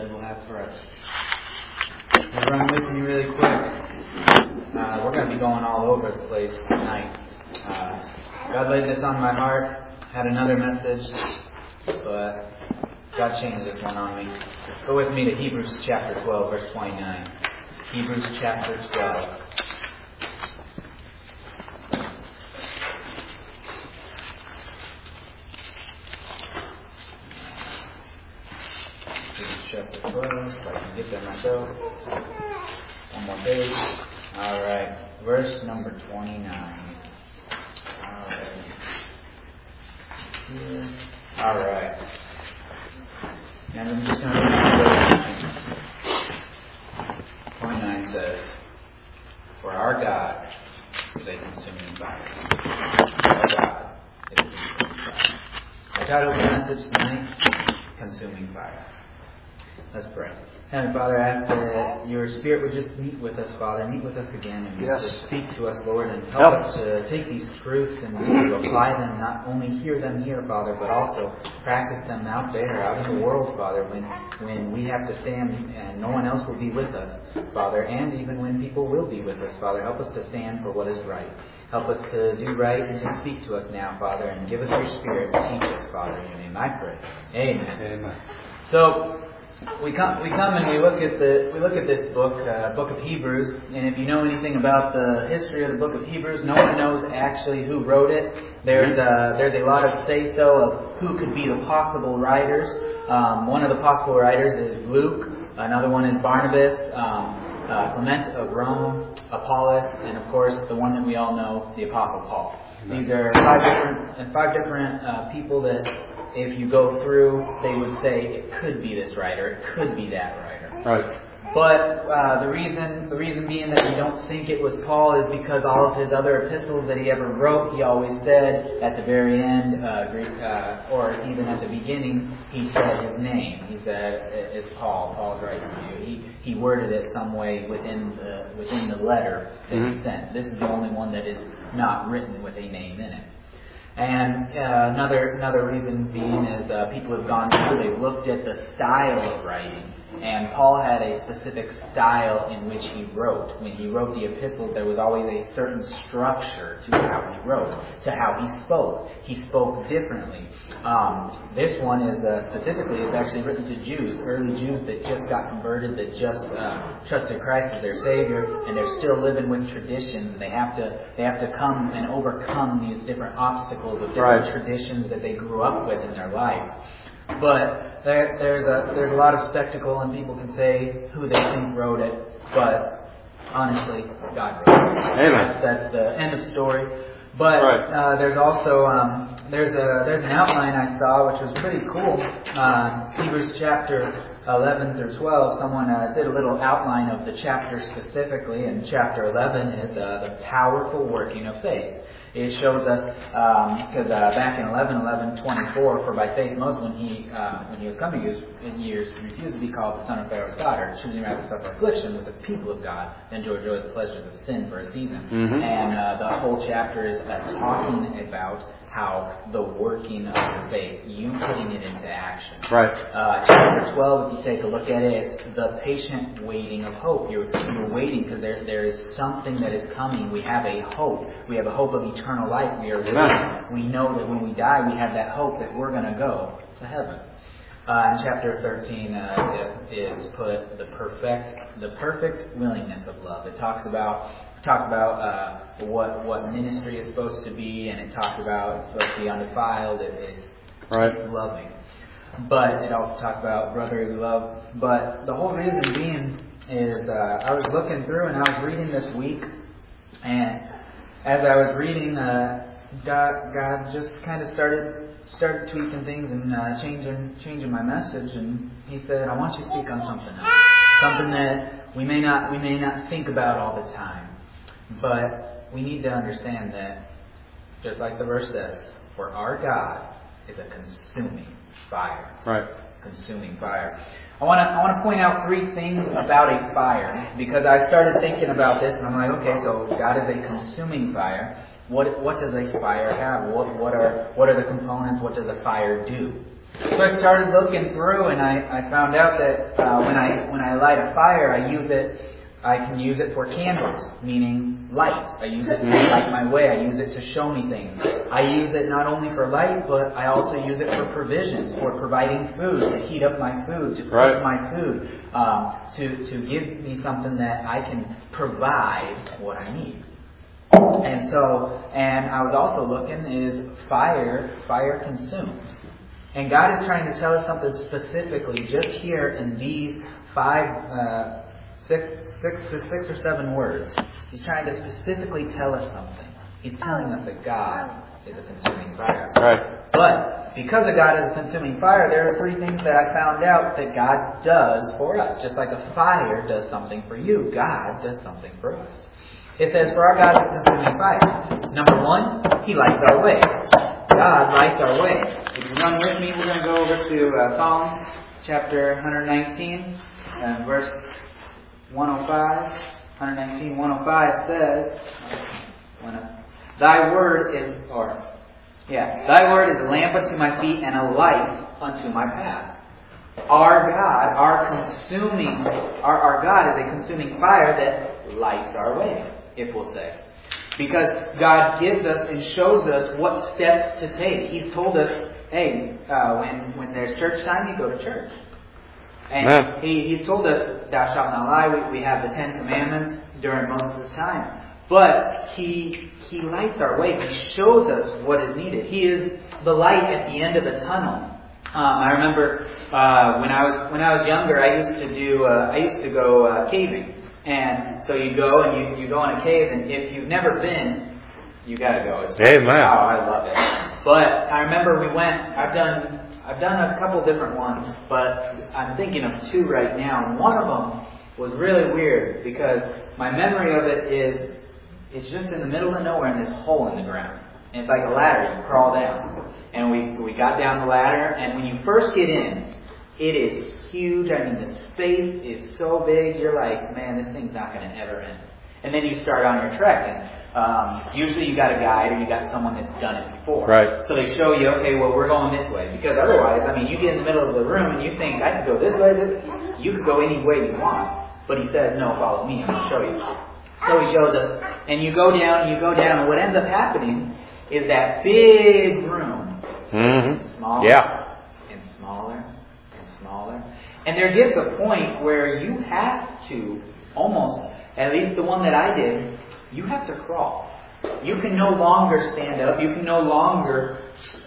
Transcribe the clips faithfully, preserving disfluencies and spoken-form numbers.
live will have for us. We'll run with me really quick. Uh, we're going to be going all over the place tonight. Uh, God laid this on my heart. Had another message, but God changed this one on me. Go with me to Hebrews chapter twelve, verse twenty-nine. Hebrews chapter twelve. Chapter twelve, if I can get there myself. One more page. Alright, verse number twenty-nine. Alright. Here. Alright. And I'm just going to read verse twenty-nine says, "For our God is a consuming fire." Our God is a consuming fire. I titled the message tonight, Consuming Fire. Let's pray. Heavenly Father, I ask that your Spirit would just meet with us, Father. Meet with us again and yes. just speak to us, Lord, and help us to take these truths and to apply them, not only hear them here, Father, but also practice them out there, out in the world, Father, when, when we have to stand and no one else will be with us, Father, and even when people will be with us, Father. Help us to stand for what is right. Help us to do right and to speak to us now, Father, and give us your Spirit to teach us, Father. In your name I pray. Amen. Amen. So, We come, we come and we look at the, we look at this book, uh, book of Hebrews, and if you know anything about the history of the book of Hebrews, no one knows actually who wrote it. There's a, there's a lot of say-so of who could be the possible writers. Um, one of the possible writers is Luke. Another one is Barnabas, um, uh, Clement of Rome, Apollos, and of course the one that we all know, the Apostle Paul. These are five different, five different uh, people that, if you go through, they would say it could be this writer, it could be that writer. Right. But uh, the reason, the reason being that we don't think it was Paul is because all of his other epistles that he ever wrote, he always said at the very end, uh, Greek, uh, or even at the beginning, he said his name. He said it's Paul. Paul's writing to you. He he worded it some way within the within the letter that mm-hmm. he sent. This is the only one that is not written with a name in it. And uh, another another reason being is uh, people have gone through, they've looked at the style of writing. And Paul had a specific style in which he wrote. When he wrote the epistles, there was always a certain structure to how he wrote, to how he spoke. He spoke differently. Um, this one is uh, specifically is actually written to Jews, early Jews that just got converted, that just uh, trusted Christ as their Savior, and they're still living with traditions. They have to they have to come and overcome these different obstacles of different right. traditions that they grew up with in their life. But there, there's a there's a lot of spectacle, and people can say who they think wrote it. But honestly, God wrote it. Amen. That's, that's the end of story. But right. uh, there's also um, there's a there's an outline I saw which was pretty cool. Uh, Hebrews chapter eleven through twelve. Someone uh, did a little outline of the chapter specifically, and chapter eleven is uh, the powerful working of faith. It shows us because um, uh, back in eleven eleven twenty-four, for by faith Moses, when he uh, when he was coming in years, refused to be called the son of Pharaoh's daughter, choosing rather to suffer affliction with the people of God than to enjoy the pleasures of sin for a season. Mm-hmm. And uh, the whole chapter is uh, talking about how the working of your faith, you putting it into action. Right. Uh, chapter twelve, if you take a look at it, it's the patient waiting of hope. You're, you're waiting because there there is something that is coming. We have a hope. We have a hope of eternal life. We are living. We know that when we die, we have that hope that we're going to go to heaven. Uh, in chapter thirteen uh, is put the perfect the perfect willingness of love. It talks about talks about uh, what what ministry is supposed to be, and it talks about it's supposed to be undefiled. It, it's, right. it's loving, but it also talks about brotherly love. But the whole reason being is uh, I was looking through and I was reading this week, and as I was reading, uh, God, God just kind of started started tweaking things and uh, changing changing my message, and He said, "I want you to speak on something else, something that we may not we may not think about all the time." But we need to understand that, just like the verse says, for our God is a consuming fire. Right. Consuming fire. I want to I want to point out three things about a fire, because I started thinking about this and I'm like, okay, so God is a consuming fire. What what does a fire have? What what are what are the components? What does a fire do? So I started looking through, and I, I found out that uh, when I when I light a fire, I use it. I can use it for candles, meaning light. I use it to light my way. I use it to show me things. I use it not only for light, but I also use it for provisions, for providing food, to heat up my food, to cook right. my food, um, to to give me something that I can provide what I need. And so, and I was also looking is fire. Fire consumes. And God is trying to tell us something specifically just here in these five, uh, six, six, six or seven words. He's trying to specifically tell us something. He's telling us that God is a consuming fire. Right. But because of God is a consuming fire, there are three things that I found out that God does for us. Just like a fire does something for you, God does something for us. It says, for our God is a consuming fire. Number one, He lights our way. God lights our way. If you run with me, we're going to go over to uh, Psalms chapter one nineteen, uh, verse one oh five. one nineteen, one oh five says, Thy word is, or, yeah, Thy word is a lamp unto my feet and a light unto my path. Our God, our consuming, our, our God is a consuming fire that lights our way, if we'll say. Because God gives us and shows us what steps to take. He's told us, hey, uh, when, when there's church time, you go to church. And he, He's told us, thou shalt not lie. We, we have the Ten Commandments during Moses' time. But He He lights our way. He shows us what is needed. He is the light at the end of the tunnel. Um, I remember uh, when I was when I was younger, I used to do uh, I used to go uh, caving. And so you go and you, you go in a cave, and if you've never been, you gotta go. It's Amen. Wow, I love it. But I remember we went. I've done I've done a couple different ones, but I'm thinking of two right now. And one of them was really weird because my memory of it is it's just in the middle of nowhere, and there's a hole in the ground, and it's like a ladder. You crawl down, and we we got down the ladder, and when you first get in, it is huge. I mean, the space is so big, you're like, man, this thing's not going to ever end. And then you start on your trek, and um, usually you got a guide or you got someone that's done it before. Right. So they show you, okay, well, we're going this way. Because otherwise, I mean, you get in the middle of the room and you think, I could go this way, this way. You could go any way you want. But he says, no, follow me, I'm going to show you. So he shows us, and you go down, and you go down, and what ends up happening is that big room Mm-hmm. smaller Yeah. and smaller and smaller. And there gets a point where you have to almost, at least the one that I did, you have to crawl. You can no longer stand up. You can no longer,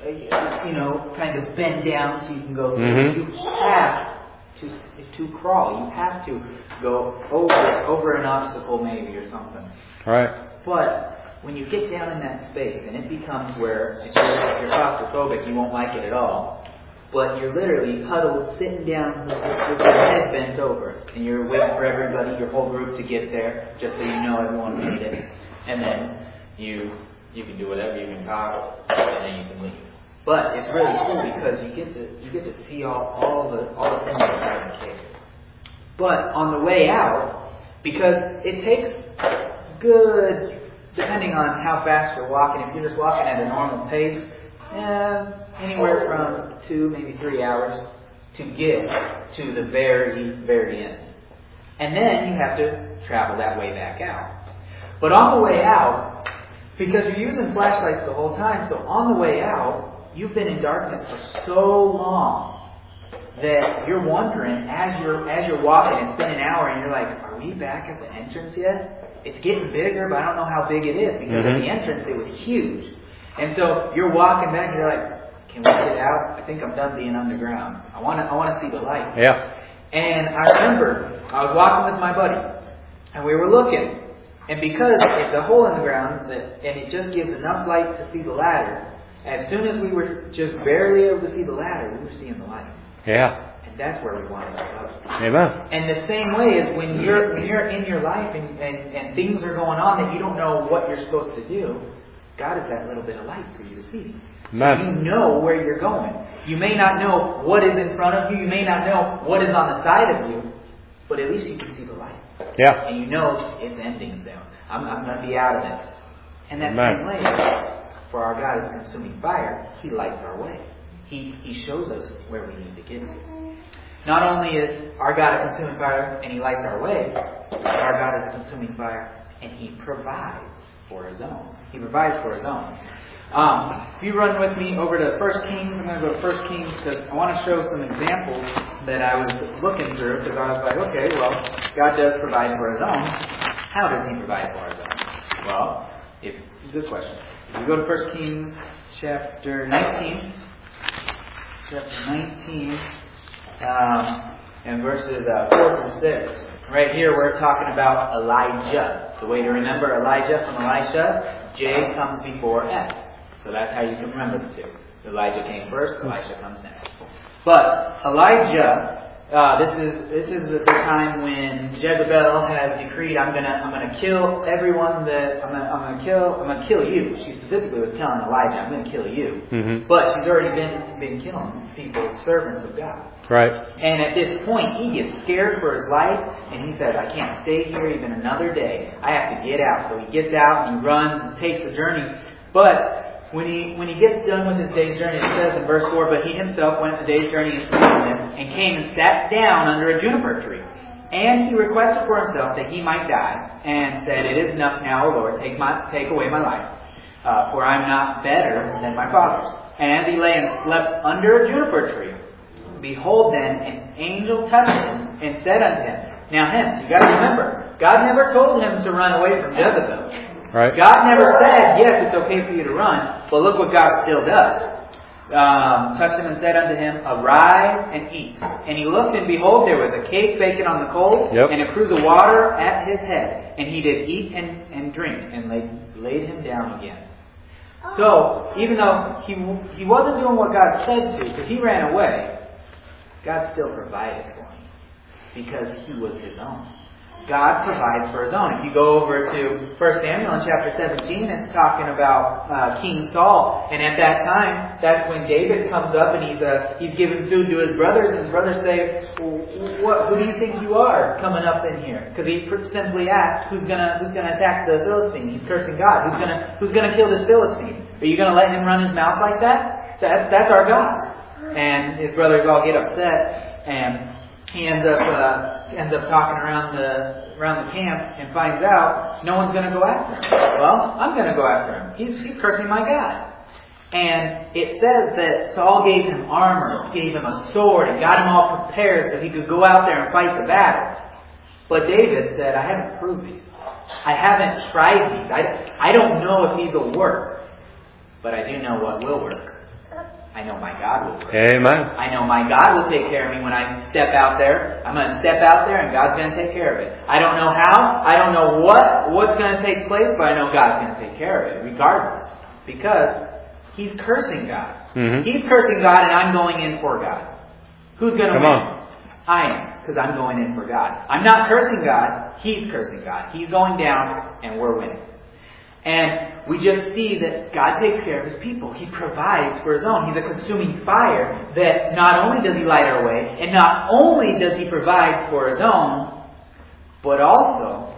you know, kind of bend down so you can go through. Mm-hmm. You have to to crawl. You have to go over over an obstacle maybe or something. Right. But when you get down in that space and it becomes where if you're, if you're claustrophobic, you won't like it at all. But you're literally huddled, sitting down with your head bent over, and you're waiting for everybody, your whole group, to get there, just so you know everyone made it. And then you you can do whatever, you can talk, and then you can leave. But it's really cool because you get to you get to see all, all the all the things that are in the cave. But on the way out, because it takes good, depending on how fast you're walking. If you're just walking at a normal pace, eh, anywhere from two, maybe three hours to get to the very, very end. And then you have to travel that way back out. But on the way out, because you're using flashlights the whole time, so on the way out, you've been in darkness for so long that you're wondering, as you're as you're walking, it's been an hour, and you're like, are we back at the entrance yet? It's getting bigger, but I don't know how big it is, because mm-hmm. at the entrance it was huge. And so you're walking back, and you're like, can we get out? I think I'm done being underground. I want to I want to see the light. Yeah. And I remember I was walking with my buddy, and we were looking. And because it's a hole in the ground, that, and it just gives enough light to see the ladder, as soon as we were just barely able to see the ladder, we were seeing the light. Yeah. And that's where we wanted to go. Amen. And the same way is when you're when you're in your life and, and, and things are going on that you don't know what you're supposed to do, God is that little bit of light for you to see. So you know where you're going. You may not know what is in front of you. You may not know what is on the side of you. But at least you can see the light. Yeah. And you know it's ending soon. I'm, I'm going to be out of this. And that Amen. same way, for our God is consuming fire, He lights our way. He, he shows us where we need to get to. Not only is our God a consuming fire and He lights our way, our God is a consuming fire and He provides for His own. He provides for His own. Um, if you run with me over to First Kings, I'm going to go to First Kings because I want to show some examples that I was looking through because I was like, okay, well, God does provide for His own. How does He provide for His own? Well, if, good question. If you go to First Kings chapter nineteen, chapter nineteen, um, and verses uh, four through six. Right here we're talking about Elijah. The way to remember Elijah from Elisha, J comes before S. So that's how you can remember the two. Elijah came first, Elisha comes next. But Elijah, uh, this is this is the time when Jezebel has decreed, I'm gonna I'm gonna kill everyone that I'm gonna I'm gonna kill I'm gonna kill you. She specifically was telling Elijah, I'm gonna kill you. Mm-hmm. But she's already been been killing people, servants of God. Right. And at this point, he gets scared for his life, and he says, I can't stay here even another day. I have to get out. So he gets out, and he runs, and takes a journey. But when he when he gets done with his day's journey, it says in verse four, but he himself went a day's journey into the wilderness, and came and sat down under a juniper tree. And he requested for himself that he might die, and said, it is enough now, O Lord, take my take away my life, uh, for I am not better than my fathers. And as he lay and slept under a juniper tree, behold then, an angel touched him and said unto him. Now hence, you got to remember, God never told him to run away from Jezebel. Right. God never said, yes, it's okay for you to run, but look what God still does. Um, touched him and said unto him, arise and eat. And he looked, and behold, there was a cake baking on the coals, yep. and a cruse of water at his head. And he did eat and, and drink, and laid, laid him down again. So, even though he he wasn't doing what God said to, because he ran away, God still provided for him, because he was his own. God provides for His own. If you go over to First Samuel in chapter seventeen, it's talking about uh, King Saul. And at that time, that's when David comes up and he's uh, he's giving food to his brothers. And his brothers say, well, what, who do you think you are coming up in here? Because he simply asked, who's gonna who's gonna attack the Philistine? He's cursing God. Who's gonna who's gonna kill this Philistine? Are you gonna let him run his mouth like that? That that's our God. And his brothers all get upset, and he ends up uh, ends up talking around the around the camp and finds out no one's going to go after him. Well, I'm going to go after him. He's he's cursing my God. And it says that Saul gave him armor, gave him a sword, and got him all prepared so he could go out there and fight the battle. But David said, I haven't proved these. I haven't tried these. I, I don't know if these will work. But I do know what will work. I know my God will work. Amen. I know my God will take care of me when I step out there. I'm going to step out there and God's going to take care of it. I don't know how. I don't know what what's going to take place, but I know God's going to take care of it regardless. Because He's cursing God. Mm-hmm. He's cursing God and I'm going in for God. Who's going to Come win? on. I am, because I'm going in for God. I'm not cursing God. He's cursing God. He's going down and we're winning. And we just see that God takes care of His people. He provides for His own. He's a consuming fire that not only does He light our way, and not only does He provide for His own, but also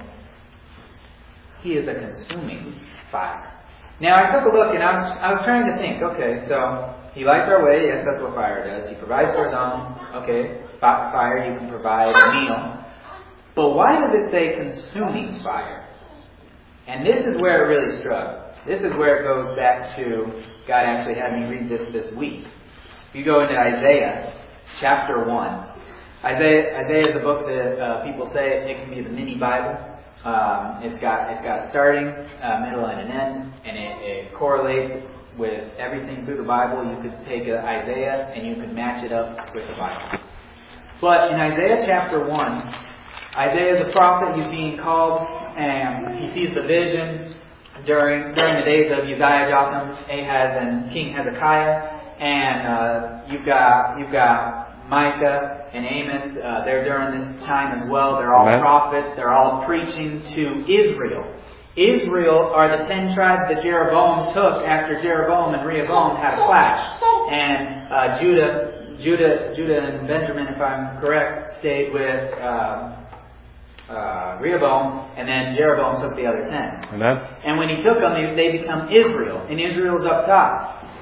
He is a consuming fire. Now I took a look and I was, I was trying to think, okay, so He lights our way, yes, that's what fire does. He provides for His own, okay, fire, you can provide a meal. But why does it say consuming fire? And this is where it really struck. This is where it goes back to, God actually had me read this this week. If you go into Isaiah chapter one. Isaiah, Isaiah is a book that uh, people say it can be the mini Bible. Um, it's got it's got a starting, uh, middle, and an end, and it, it correlates with everything through the Bible. You could take a Isaiah and you could match it up with the Bible. But in Isaiah chapter one, Isaiah is a prophet. He's being called, and he sees the vision during during the days of Uzziah, Jotham, Ahaz, and King Hezekiah. And uh, you've got you've got Micah and Amos. Uh, they're during this time as well. They're all Amen. prophets. They're all preaching to Israel. Israel are the ten tribes that Jeroboam took after Jeroboam and Rehoboam had a clash, and uh, Judah, Judah, Judah and Benjamin, if I'm correct, stayed with. Uh, Uh, Rehoboam, and then Jeroboam took the other ten. Amen. And when he took them, they, they become Israel, and Israel's up top.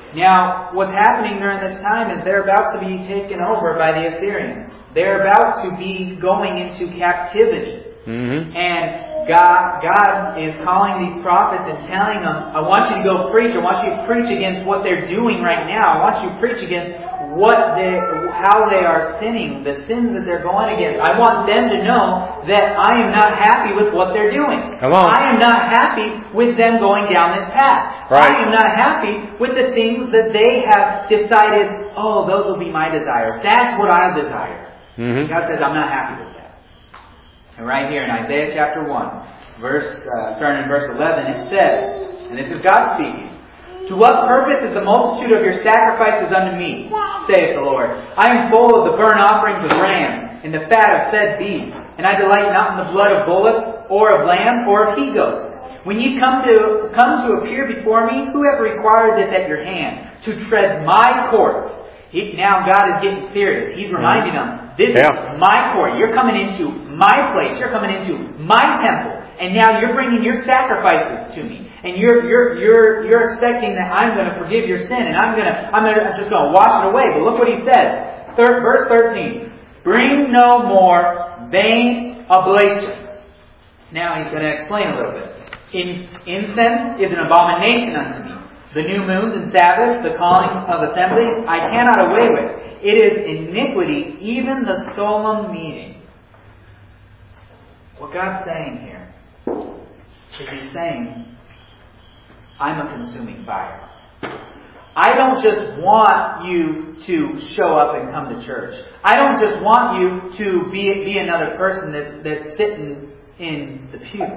Now, what's happening during this time is they're about to be taken over by the Assyrians. They're about to be going into captivity. Mm-hmm. And God, God is calling these prophets and telling them, I want you to go preach. I want you to preach against what they're doing right now. I want you to preach against what they, how they are sinning, the sins that they're going against. I want them to know that I am not happy with what they're doing. Come on. I am not happy with them going down this path. Right. I am not happy with the things that they have decided, oh, those will be my desires. That's what I desire. Mm-hmm. God says, I'm not happy with that. And right here in Isaiah chapter one, verse uh, starting in verse eleven, it says, and this is God speaking, to what purpose is the multitude of your sacrifices unto me, saith the Lord? I am full of the burnt offerings of rams, and the fat of fed beef, and I delight not in the blood of bullocks, or of lambs, or of he-goats. When ye come to come to appear before me, whoever requires it at your hand, to tread my courts. He, now God is getting serious. He's reminding them, this Yeah. is my court. You're coming into my place. You're coming into my temple. And now you're bringing your sacrifices to me. And you're you're you're you're expecting that I'm going to forgive your sin, and I'm going to I'm going to I'm just going to wash it away. But look what he says, Third, verse thirteen: bring no more vain oblations. Now he's going to explain a little bit. In, incense is an abomination unto me. The new moons and Sabbaths, the calling of assemblies, I cannot away with. It is iniquity, even the solemn meeting. What God's saying here is He's saying, I'm a consuming fire. I don't just want you to show up and come to church. I don't just want you to be, be another person that's, that's sitting in the pew.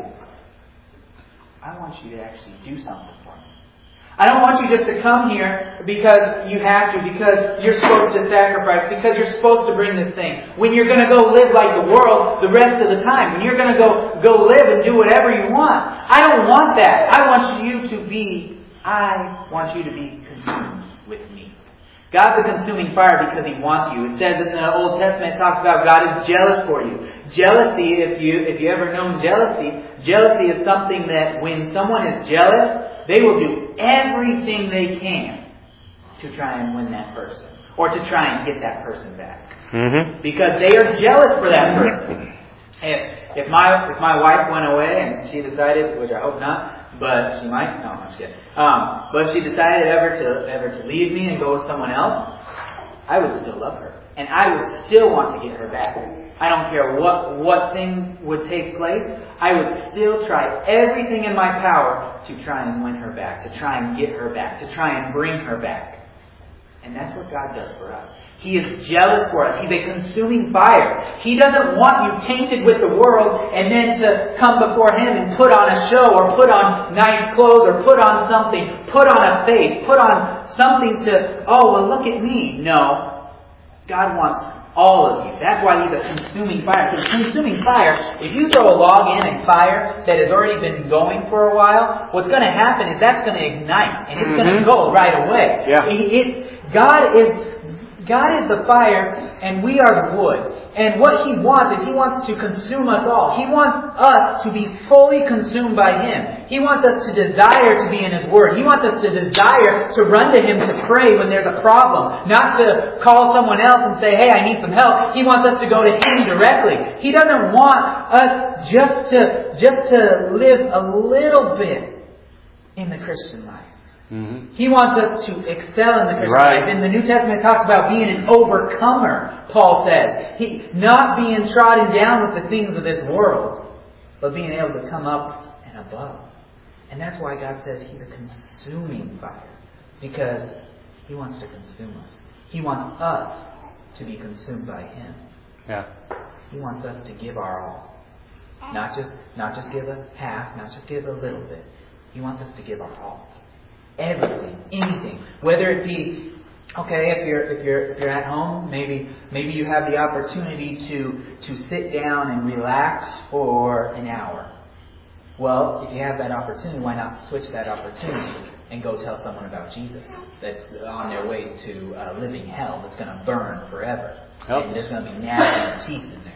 I want you to actually do something for me. I don't want you just to come here because you have to, because you're supposed to sacrifice, because you're supposed to bring this thing. When you're going to go live like the world the rest of the time. When you're going to go, go live and do whatever you want. I don't want that. I want you to be, I want you to be consumed with me. God's a consuming fire because He wants you. It says in the Old Testament, it talks about God is jealous for you. Jealousy, if you if you ever known jealousy, jealousy is something that when someone is jealous, they will do everything they can to try and win that person. Or to try and get that person back. Mm-hmm. Because they are jealous for that person. If, if my if my wife went away and she decided, which I hope not, but she might. No, I'm just kidding. Um, but if she decided ever to ever to leave me and go with someone else, I would still love her, and I would still want to get her back. I don't care what what thing would take place. I would still try everything in my power to try and win her back, to try and get her back, to try and bring her back. And that's what God does for us. He is jealous for us. He's a consuming fire. He doesn't want you tainted with the world and then to come before Him and put on a show or put on nice clothes or put on something, put on a face, put on something to, oh, well, look at me. No. God wants all of you. That's why He's a consuming fire. So consuming fire, if you throw a log in a fire that has already been going for a while, what's going to happen is that's going to ignite and it's mm-hmm. going to go right away. Yeah. It, it, God is... God is the fire and we are the wood. And what He wants is He wants to consume us all. He wants us to be fully consumed by Him. He wants us to desire to be in His Word. He wants us to desire to run to Him to pray when there's a problem. Not to call someone else and say, hey, I need some help. He wants us to go to Him directly. He doesn't want us just to, just to live a little bit in the Christian life. Mm-hmm. He wants us to excel in the Christian right. life. In the New Testament, it talks about being an overcomer, Paul says. He, not being trodden down with the things of this world, but being able to come up and above. And that's why God says He's a consuming fire. Because He wants to consume us. He wants us to be consumed by Him. Yeah. He wants us to give our all. Not just, not just give a half, not just give a little bit. He wants us to give our all. Everything, anything, whether it be okay if you're if you're if you're at home, maybe maybe you have the opportunity to to sit down and relax for an hour. Well, if you have that opportunity, why not switch that opportunity and go tell someone about Jesus that's on their way to uh, living hell that's going to burn forever, yep. And there's going to be gnashing teeth in there.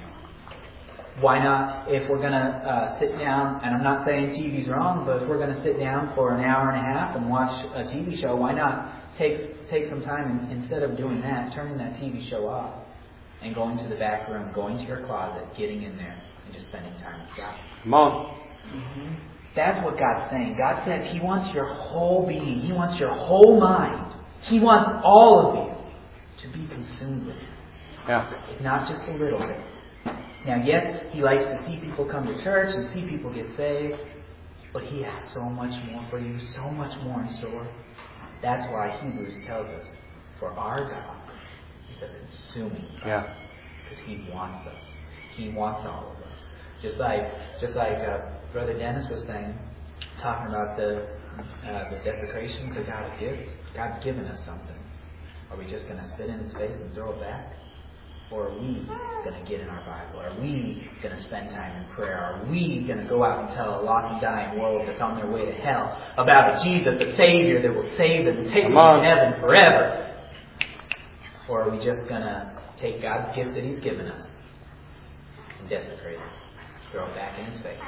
Why not, if we're going to uh, sit down, and I'm not saying T V's wrong, but if we're going to sit down for an hour and a half and watch a T V show, why not take, take some time, and instead of doing that, turning that T V show off and going to the back room, going to your closet, getting in there, and just spending time with God. Come on. Mm-hmm. That's what God's saying. God says He wants your whole being. He wants your whole mind. He wants all of you to be consumed with Him. Yeah. Not just a little bit. Now, yes, He likes to see people come to church and see people get saved, but He has so much more for you, so much more in store. That's why Hebrews tells us, for our God is a consuming fire. Yeah. Because He wants us. He wants all of us. Just like, just like uh, Brother Dennis was saying, talking about the uh, the desecrations that God's given. God's given us something. Are we just going to spit in His face and throw it back? Or are we going to get in our Bible? Are we going to spend time in prayer? Are we going to go out and tell a lost and dying world that's on their way to hell about a Jesus, the Savior that will save them and take them to heaven forever? Or are we just going to take God's gift that He's given us and desecrate it, throw it back in His face?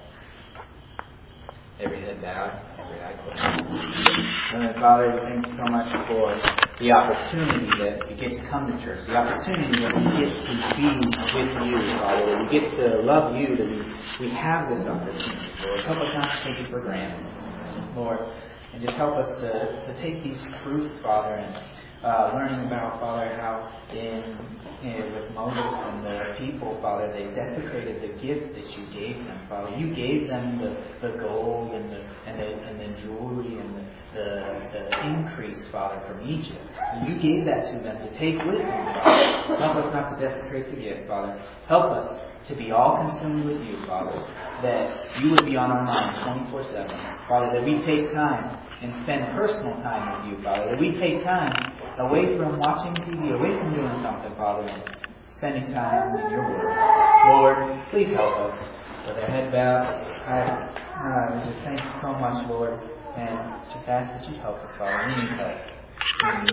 Every head bowed, every eye closed. Heavenly Father, we thank you so much for the opportunity that we get to come to church, the opportunity that we get to be with you, Father, that we get to love you, that we, we have this opportunity, Lord. Help us not to take it for granted, Lord, and just help us to, to take these truths, Father, and uh, learning about, Father, how in, in with Moses and the people, Father, they desecrated the gift that you gave them, Father. You gave them the, the gold and the and the, and the jewelry and the, the, the increase, Father, from Egypt. You gave that to them to take with them, Father. Help us not to desecrate the gift, Father. Help us to be all consumed with you, Father, that you would be on our minds twenty-four seven. Father, that we take time and spend personal time with you, Father, that we take time away from watching T V, away from doing something, Father, and spending time in your word. Lord, please help us. With our head bowed, I, uh, we just thank you so much, Lord, and just ask that you help us, Father. We need help.